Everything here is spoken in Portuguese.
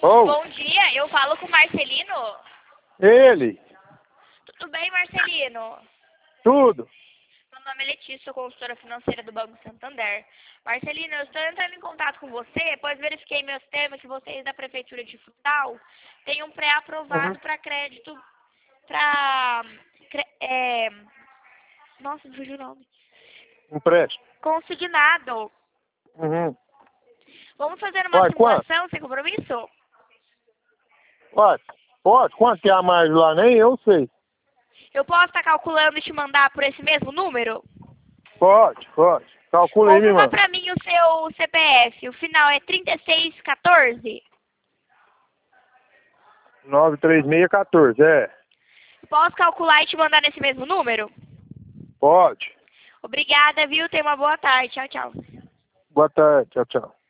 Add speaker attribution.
Speaker 1: Oh,
Speaker 2: Bom dia, eu falo com o Marcelino.
Speaker 1: ele,
Speaker 2: Tudo bem, Marcelino?
Speaker 1: tudo.
Speaker 2: Meu nome é Letícia, sou consultora financeira do Banco Santander. Marcelino, eu estou entrando em contato com você, pois verifiquei meu sistema que vocês da Prefeitura de Frutal têm um pré-aprovado para crédito para... Nossa, me fugiu o nome.
Speaker 1: Empréstimo.
Speaker 2: Consignado.
Speaker 1: Uhum.
Speaker 2: Vamos fazer uma
Speaker 1: Pode, quanto?
Speaker 2: simulação sem compromisso?
Speaker 1: Pode. Pode. Quanto que é a mais lá? Nem eu sei.
Speaker 2: Eu posso estar calculando e te mandar por esse mesmo número?
Speaker 1: Pode, pode. Calcula aí, me
Speaker 2: Confirma
Speaker 1: manda.
Speaker 2: para mim o seu CPF. O final é 3614.
Speaker 1: 93614, é.
Speaker 2: Posso calcular e te mandar nesse mesmo número?
Speaker 1: Pode.
Speaker 2: Obrigada, viu? Tenha uma boa tarde. Tchau, tchau.
Speaker 1: Boa tarde. Tchau, tchau.